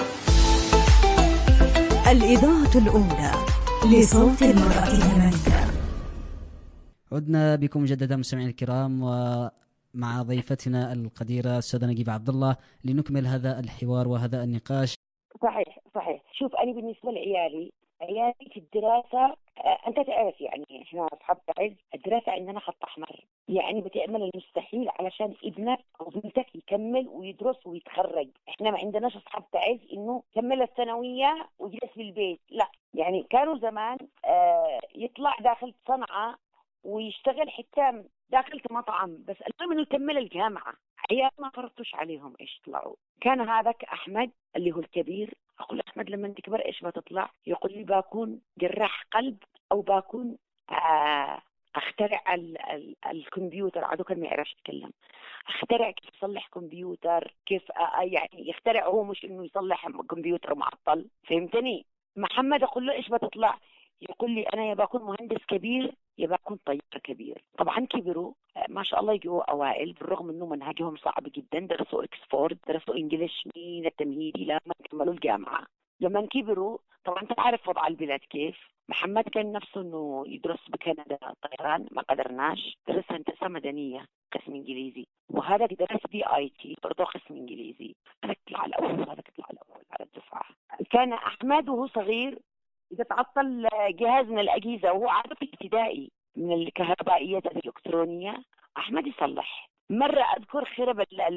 الإذاعة الأولى لصوت المرأة اليمنية. عدنا بكم مجددا مستمعينا الكرام ومع ضيفتنا القديرة الأستاذة نجيبة عبد الله لنكمل هذا الحوار وهذا النقاش. صحيح صحيح. شوف أنا بالنسبة لعيالي في الدراسة، أنت تعرف يعني إحنا أصحاب تعز الدراسة عندنا خط أحمر، يعني بتعمل المستحيل علشان ابنك أو بنتك يكمل ويدرس ويتخرج. إحنا ما عندناش أصحاب تعز إنه كمل الثانوية وجلس في البيت، لا. يعني كانوا زمان يطلع داخل صنعة ويشتغل حتى داخل مطعم، بس المهم إنه يكمل الجامعة. عيال ما فرضتوش عليهم إيش يطلعوا. كان هذاك أحمد اللي هو الكبير، أقول أحمد لما تكبر إيش بتطلع؟ يقول لي باكون جراح قلب أو باكون أخترع الكمبيوتر. عادو كان ما يعرفش يتكلم. أخترع كيف يصلح كمبيوتر، كيف يعني يخترع هو، مش إنه يصلح كمبيوتر معطل. فهمتني؟ محمد أقول له إيش بتطلع؟ يقول لي أنا يا باكون مهندس كبير يبقى كنت طيار كبير. طبعا كبروا ما شاء الله يجوا أوائل، بالرغم أنه منهجهم صعب جدا، درسوا إكسفورد، درسوا إنجليش من التمهيدي لما كملوا الجامعة. لما كبروا طبعا أنت عارف وضع البلاد كيف. محمد كان نفسه أنه يدرس بكندا طيران، ما قدرناش، درس هندسة مدنية قسم إنجليزي، وهذا درس BIT برضه قسم إنجليزي. هذا طلع الأول وهذا طلع الأول على الدفعة. كان أحمد وهو صغير إذا تعطل جهاز من الأجهزة وهو عارف الابتدائي من الكهربائيات الإلكترونية، أحمد يصلح. مرة أذكر خرب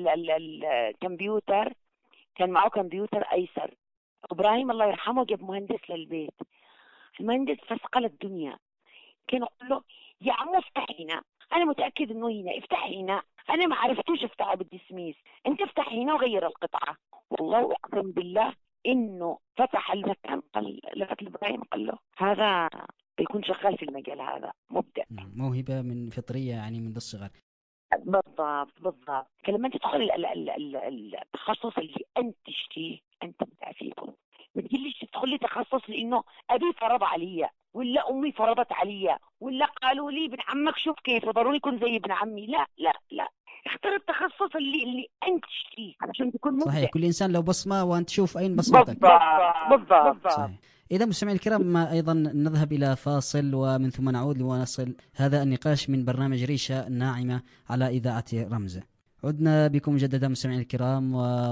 الكمبيوتر، كان معه كمبيوتر أيسر، إبراهيم الله يرحمه جاب مهندس للبيت. المهندس فسقل الدنيا، كان يقول له يا عمو افتح هنا، أنا متأكد إنه هنا، افتح هنا، أنا ما عرفتوش افتحها بالدسميس، أنت افتح هنا وغير القطعة. والله أقسم بالله إنه فتح المكان، قال لفت إبراهيم قال له هذا بيكون شغال في المجال، هذا مبدع. موهبة من فطرية يعني منذ الصغر. بالضبط بالضبط. لما تدخل التخصص اللي انت تشتيه انت مبدع فيه، ما تجيليش تدخل لي تخصص لانه ابي فرض علي ولا امي فرضت علي ولا قالوا لي ابن عمك شوف كيف ضروري يكون زي ابن عمي. لا لا لا، اختار التخصص اللي انت تشتيه علشان تكون مبدع. صحيح، كل إنسان له بصمة وأنت تشوف أين بصمتك. بالضبط. صحيح. إذا مستمعي الكرام أيضا نذهب إلى فاصل ومن ثم نعود لنواصل هذا النقاش من برنامج ريشة الناعمة على إذاعة رمزة. عدنا بكم مجددا مستمعي الكرام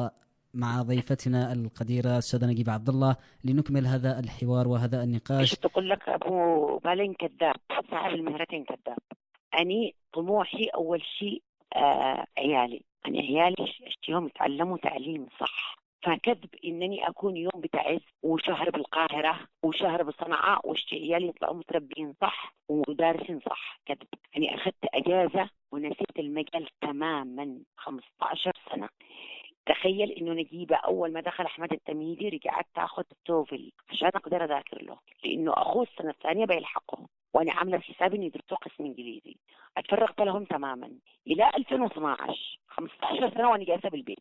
ومع ضيفتنا القديرة الأستاذة نجيبة عبد الله لنكمل هذا الحوار وهذا النقاش. تقول لك أبو بالين كذاب، صاحب المهرتين كذاب. أني طموحي أول شيء عيالي، أنا عيالي اشتيهم يتعلموا تعليم صح، فكذب إنني أكون يوم بتعز وشهر بالقاهرة وشهر بصنعاء واشتي عيالي يطلعوا متربين صح ودارسين صح، كذب. أنا أخذت أجازة ونسيت المجال تماما 15 سنة. تخيل انه نجيبة اول ما دخل احمد التمهيدي رجعت تاخذ التوفل عشان اقدر اذاكر له، لانه اخوه السنه الثانيه بيلحقه وانا عامله حسابي انه يدرسوا قسم انجليزي. اتفرغت لهم تماما الى 2012، 15 سنه وانا جالسه بالبيت.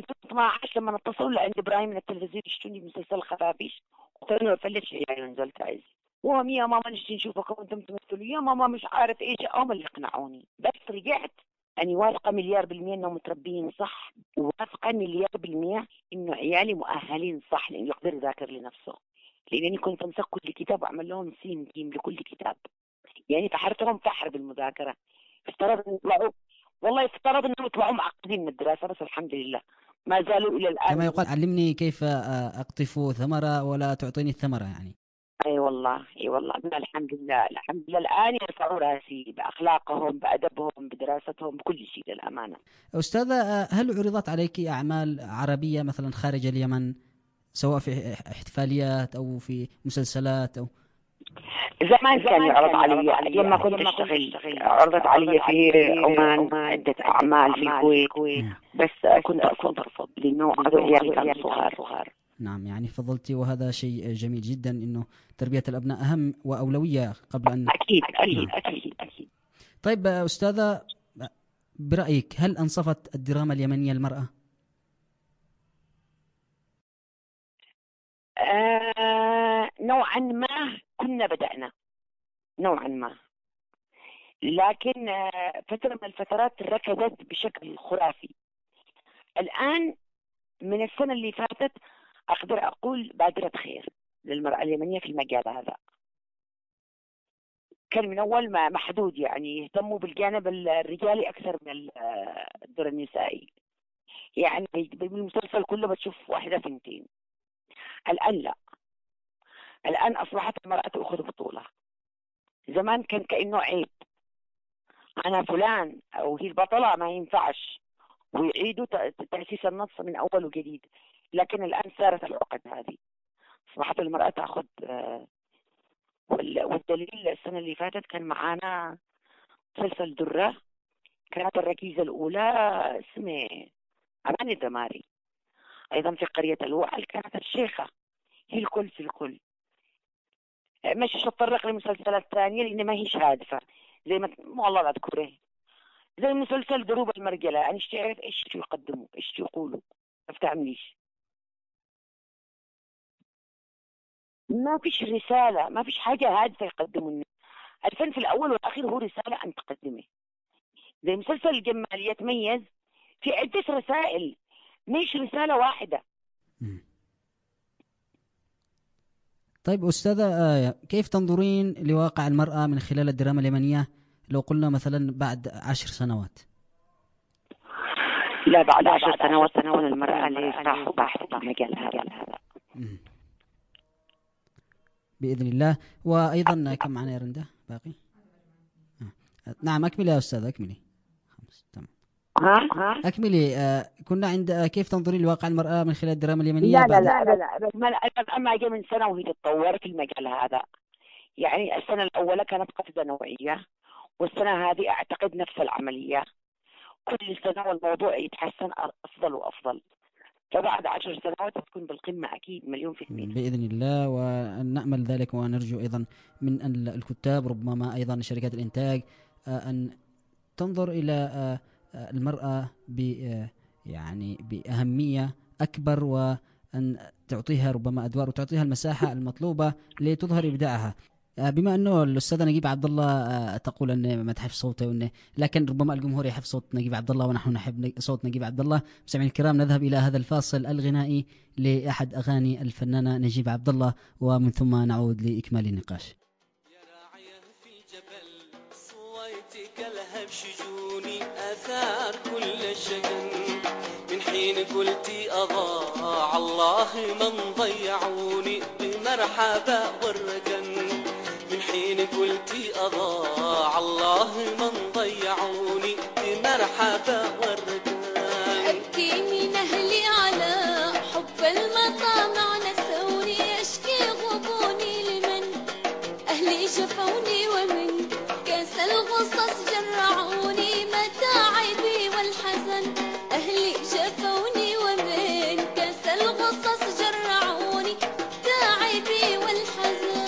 2012 لما اتصلوا لعند ابراهيم من التلفزيون يشتوني بمسلسل خفافيش وقالوا له فلش عيالي ونزلت عايز وهم يا ماما نشتي نشوفك وانتم تمثلوا، يا ماما مش عارف ايش، هم اللي اقنعوني. بس رجعت أنا واثقة 100% إنهم متربيين صح، وواثقة 100% إنه عيالي مؤهلين صح لأنه يقدر يذاكر لنفسه، لأنني كنت أمسك كل كتاب وأعمل لهم سين جيم لكل كتاب، يعني فحرتهم فحر بالمذاكرة. افترض إن يطلعوا، والله افترض إنهم يطلعوا معقدين من الدراسة، بس الحمد لله ما زالوا إلى الآن. كما يقال علمني كيف أقطف ثمرة ولا تعطيني الثمرة يعني. اي والله اي والله، الحمد لله الحمد لله الان يرفعوا راسي باخلاقهم بادبهم بدراستهم بكل شيء للامانه. استاذه، هل عرضت عليك اعمال عربيه مثلا خارج اليمن، سواء في احتفاليات او في مسلسلات او؟ زمان كان يعرض علي لما كنت اشتغل، عرضت علي في عمان عده اعمال في الكويت، بس كنت ارفض لانه عيالي كانوا صغار. نعم، يعني فضلتي، وهذا شيء جميل جدا، انه تربية الابناء اهم واولوية قبل ان. اكيد اكيد نعم. اكيد اكيد. طيب استاذة، برأيك هل انصفت الدراما اليمنية المرأة؟ نوعا ما كنا بدأنا نوعا ما، لكن فترة من الفترات ركضت بشكل خرافي. الآن من السنة اللي فاتت أقدر أقول بادرة خير للمرأة اليمنية في المجال هذا. كان من أول ما محدود، يعني يهتموا بالجانب الرجالي أكثر من الدور النسائي، يعني بالمسلسل كله بتشوف واحدة ثنتين. الآن لا، الآن أصبحت المرأة تأخذ بطولة. زمان كان كأنه عيب، أنا فلان أو هي البطلة ما ينفعش، ويعيدوا تأسيس النص من أول وجديد. لكن الآن صارت العقد هذه، أصبحت المرأة تأخذ. والدليل السنة اللي فاتت كان معانا مسلسل درة، كانت الركيزة الأولى اسمه أمان الدماري. أيضا في قرية الوعل كانت الشيخة، هي الكل في الكل. مش هتطرق لمسلسلات ثانية لأن ما هيش هادفة، زي ما والله أذكره، زي مسلسل دروب المرجلة. يعني ايش تعرف ايش يقدموا ايش يقولوا، ما بتعمليش، ما فيش رسالة، ما فيش حاجة هادفة يقدموا. الفن في الأول والأخير هو رسالة أن تقدمه. زي مسلسل الجمال يتميز في عدة رسائل، مش رسالة واحدة. طيب أستاذة كيف تنظرين لواقع المرأة من خلال الدراما اليمنية لو قلنا مثلا بعد 10 سنوات؟ لا، بعد 10 سنوات تكون المرأة لساحة في المجال هذا بإذن الله. وأيضا كم معنا يا رندا باقي؟ نعم أكملي يا أستاذ، أكملي. تمام. أكملي. كنا عند كيف تنظرين لواقع المرأة من خلال الدراما اليمنية؟ لا أما جاء من سنة وهي تتطور في المجال هذا. يعني السنة الأولى كانت قفزة نوعية، والسنة هذه أعتقد نفس العملية، كل سنة والموضوع يتحسن أفضل وأفضل. فبعد 10 سنوات تكون بالقمة أكيد 100%. بإذن الله، ونأمل ذلك، ونرجو أيضا من الكتاب ربما أيضا شركات الإنتاج أن تنظر إلى المرأة يعني بأهمية أكبر، وأن تعطيها ربما أدوار وتعطيها المساحة المطلوبة لتظهر إبداعها. بما أنه الأستاذة نجيب عبد الله تقول أن ما تحب صوته، لكن ربما الجمهور يحب صوت نجيب عبد الله ونحن نحب صوت نجيب عبد الله. مستمعينا الكرام، نذهب إلى هذا الفاصل الغنائي لأحد أغاني الفنانة نجيب عبد الله، ومن ثم نعود لإكمال النقاش. يا راعية في الجبل صويتك لهب شجوني آثار كل شجن، من حين قلتي أضاع الله من ضيعوني بمرحبا والركن، من حين قلتي أضاع الله من ضيعوني بمرحبا والركن. أبكي من أهلي على حب المطامع نسوني، أشكي غضوني لمن أهلي شفوني، ومن كاس الغصص جرعوني متاعبي والحزن. أهلي شفوني ومن كاس الغصص جرعوني تعبي والحزن.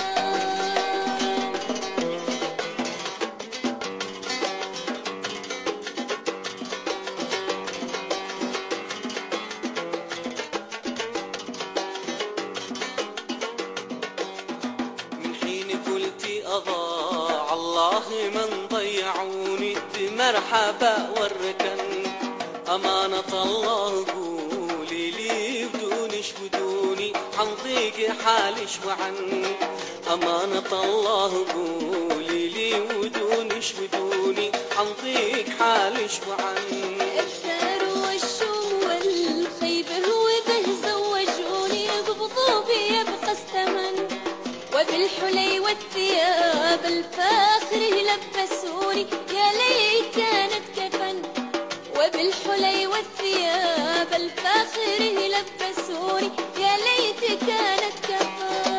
أضاع الله من ضيعوني بمرحبا والركن، أمانة الله قولي لي بدونش بدوني عن ضيق حالش وعن، أمانة الله قولي لي بدونش بدوني عن ضيق حالش وعن. الثار والشوم والخيبة وبه زوجوني، قبضوا بي يبقى الثمن، وبالحلي والثياب الفاخر لبسوني، يا ليت كانت كفن. وبالحلي والثياب الفاخر لبسوني، يا ليت كانت كفن.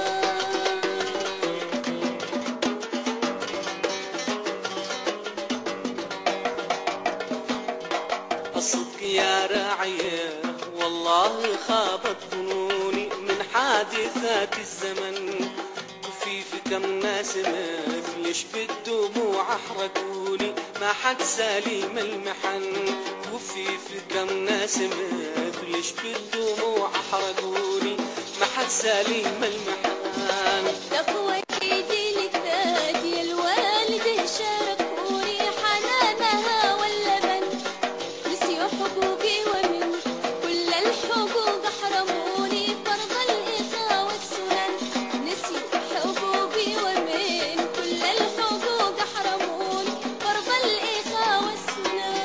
الصدق يا راعية والله خابت ظنوني من حادثات الزمن، وفي كم ناس مثلش بالدموع احرقوني ما حد سليم المحن، وفي كم ناس مثلش بالدموع احرقوني ما حد سليم المحن. تقوى ايدي للثادي الوالده شاركوني حنانها واللبن، نسيوا حقوقي ومن كل الحقوق حرموني فرض الإخاء والسنن، نسيوا حقوقي ومن كل الحقوق حرموني فرض الإخاء والسنن.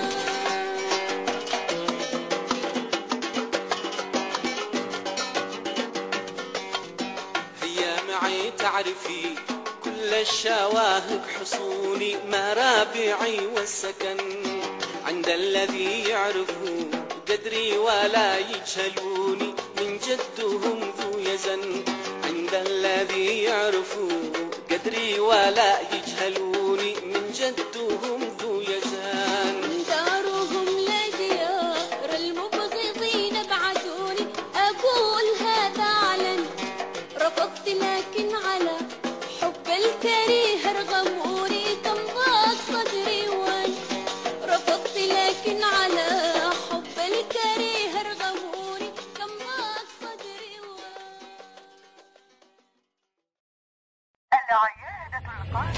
هيا معي تعرفي كل الشواهق حصوني مرابعي والسكن، عند الذي يعرفوا قدري ولا يجهلوني من جدهم ذو يزن، عند الذي يعرفوا قدري ولا يجهلوني من جدهم ذو يزن. دارهم لديار المبغضين ابعدوني، أقول هذا علن رفضت، لكن على حب الكريه ارغموني كم ضاق صدري وان، رفضت لكن على حب الكريه ارغموني كم ضاق صدري وان. العيادة القادمة.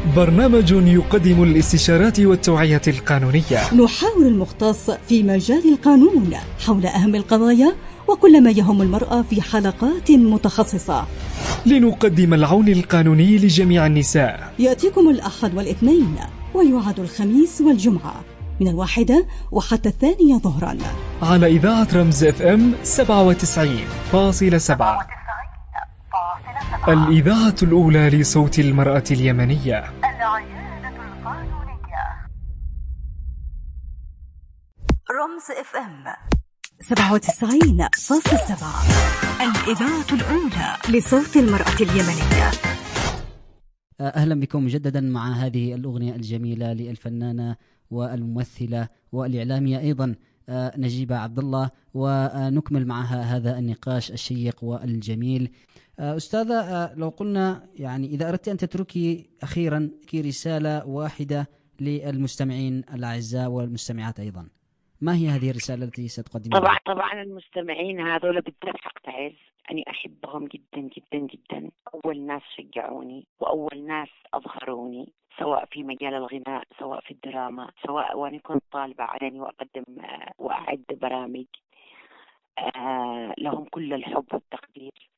برنامج يقدم الاستشارات والتوعية القانونية. نحاور المختص في مجال القانون حول أهم القضايا وكل ما يهم المرأة في حلقات متخصصة، لنقدم العون القانوني لجميع النساء. يأتيكم الأحد والاثنين، ويعاد الخميس والجمعة من 1 وحتى 2 ظهرا على إذاعة رمز FM 97.7، الإذاعة الأولى لصوت المرأة اليمنية. رمز FM 97.7، الإذاعة الأولى لصوت المرأة اليمنية. أهلا بكم مجددا مع هذه الأغنية الجميلة للفنانة والممثلة والإعلامية أيضا نجيبة عبد الله، ونكمل معها هذا النقاش الشيق والجميل. أستاذة، لو قلنا يعني إذا أردت أن تتركي أخيرا رسالة واحدة للمستمعين الأعزاء والمستمعات أيضا، ما هي هذه الرسالة التي ستقدمها؟ طبعا المستمعين هذول بالذات حق تعز أني أحبهم جدا جدا جدا. أول ناس شجعوني وأول ناس أظهروني، سواء في مجال الغناء سواء في الدراما، سواء وأنا كنت طالبة علني وأقدم وأعد برامج. لهم كل الحب والتقدير.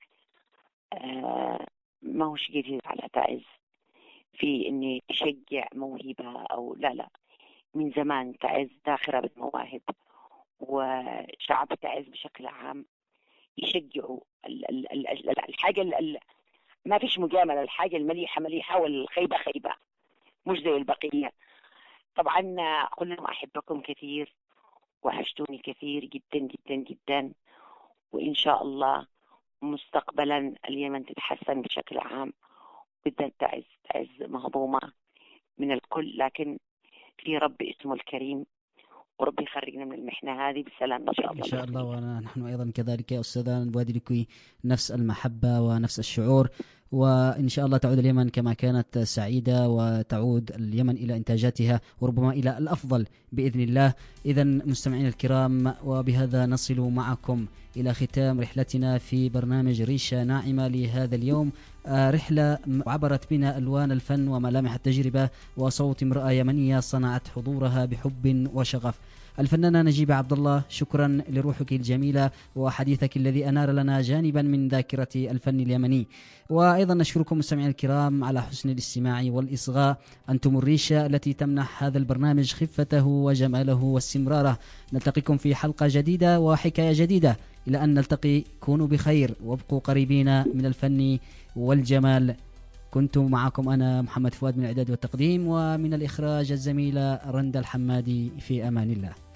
ما هوش جديد على تعز في إني أشجع موهبة أو لا، من زمان تعز داخرة بالمواهب، وشعب تعز بشكل عام يشجعوا الحاجة ما فيش مجاملة، الحاجة المليحة مليحة والخيبة خيبة، مش زي البقية. طبعا كلنا أحبكم كثير وحشتوني كثير جدا جدا جدا، وإن شاء الله مستقبلا اليمن تتحسن بشكل عام. بدها تعز مهضومة من الكل، لكن في رب اسمه الكريم، وربي يخرجنا من المحنة هذه بسلام إن شاء الله. إن شاء الله، ونحن أيضا كذلك يا أستاذة نبادر لك نفس المحبة ونفس الشعور، وإن شاء الله تعود اليمن كما كانت سعيدة، وتعود اليمن إلى إنتاجاتها وربما إلى الأفضل بإذن الله. إذن مستمعين الكرام، وبهذا نصل معكم إلى ختام رحلتنا في برنامج ريشة ناعمة لهذا اليوم. رحلة عبرت بنا ألوان الفن وملامح التجربة وصوت امرأة يمنية صنعت حضورها بحب وشغف. الفنانة نجيبة عبد الله، شكرا لروحك الجميلة وحديثك الذي أنار لنا جانبا من ذاكرة الفن اليمني. وأيضا نشكركم مستمعي الكرام على حسن الاستماع والإصغاء. أنتم الريشة التي تمنح هذا البرنامج خفته وجماله واستمراره. نلتقيكم في حلقة جديدة وحكاية جديدة. إلى أن نلتقي، كونوا بخير وابقوا قريبين من الفن والجمال. كنت معكم أنا محمد فؤاد من الإعداد والتقديم، ومن الإخراج الزميلة رندا الحمادي. في أمان الله.